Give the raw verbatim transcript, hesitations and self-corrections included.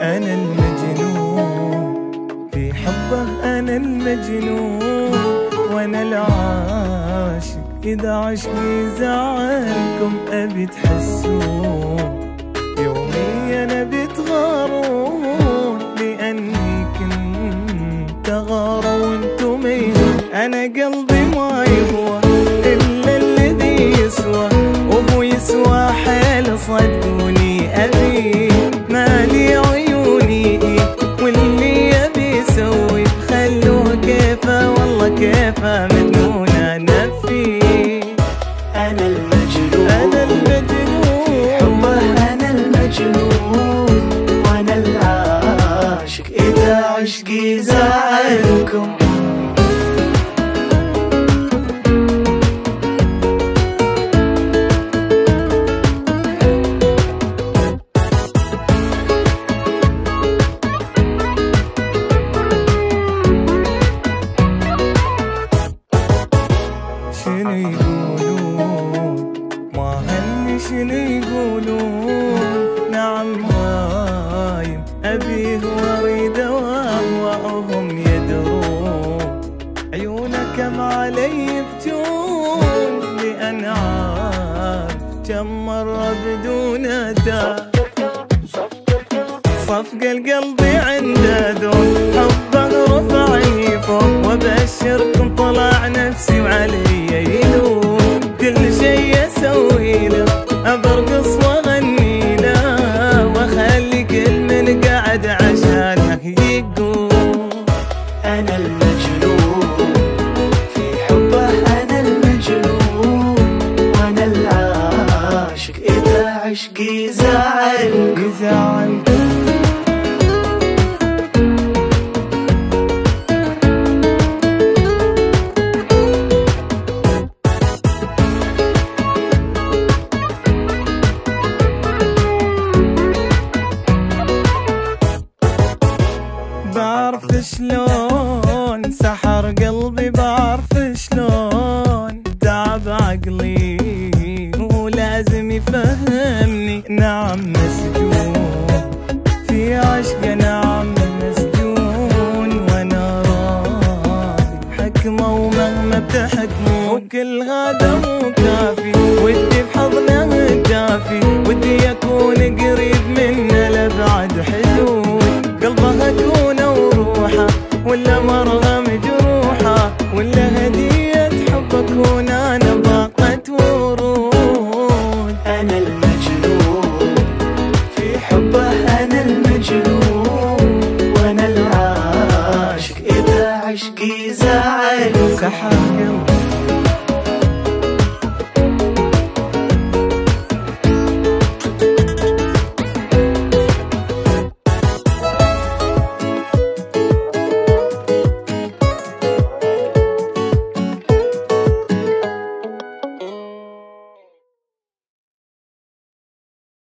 أنا المجنون في حبه، أنا المجنون وأنا العاشق. إذا عشقي زعلكم أبي تحسون، يومي أنا بتغارون لأني كنت أغار وانتم ميهون. أنا قلبي ما يهوى إلا الذي يسوى، وهو يسوى حيل صدقوني. أبي مالي عيوني واللي يبي يسوي خلوه كيفه، والله كيفه مجنون. أنا فيه أنا المجنون، أنا المجنون في حبه أنا المجنون وأنا العاشق. إذا عشقي زعلكم شنو يقولون؟ ما هني شنو يقولون؟ نعم هايم أبيه وأريده وأهواهم يدرون. عيونك كم علي يبجون لأن عارف كم مرة بدون داء. صفق القلب عنده دون، حبه رفعني فوق. وابشركم طلع نفسي وعلي يلوم، كل شي اسوي له ابرقص واغني له، واخلي كل من قاعد عشانه يقوم. أنا المجنون في حبه أنا المجنون وأنا العاشق. إذا عشقي زعلكم يزعلكم بعرف شلون سحر قلبي، بعرف شلون تعب عقلي ولازم يفهمني. نعم مسجون في عشق، نعم مسجون وانا راضي حكمه ومهما بتحكمون. وكل هذا مو كافي ودي بحضنه دافي، ودي اكون قريب منه لبعد حدود. قلبه اكون وروحه ولا مرغى مجروحه، ولا هدية حب اكون انا باقة ورود. أنا المجنون في حبه أنا المجنون وأنا العاشق. إذا عشقي زعلكم سحر قلبي